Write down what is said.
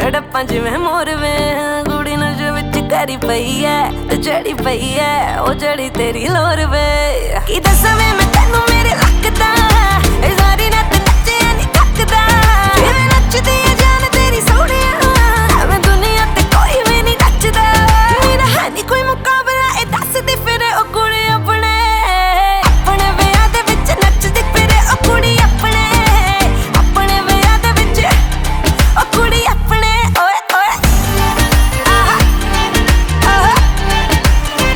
ਤੜਪਾਂ ਜਿਵੇਂ ਮੋਰ ਵੇ ਕੁੜੀ ਨਸ਼ੇ ਵਿੱਚ ਕਰੀ ਪਈ ਐ ਤੇ ਚੜੀ ਪਈ ਐ ਉਹ ਜੜੀ ਤੇਰੀ ਲੋਰ ਵੇ ਕੀ ਦੱਸਾਂ ਵੇ ਮੈਂ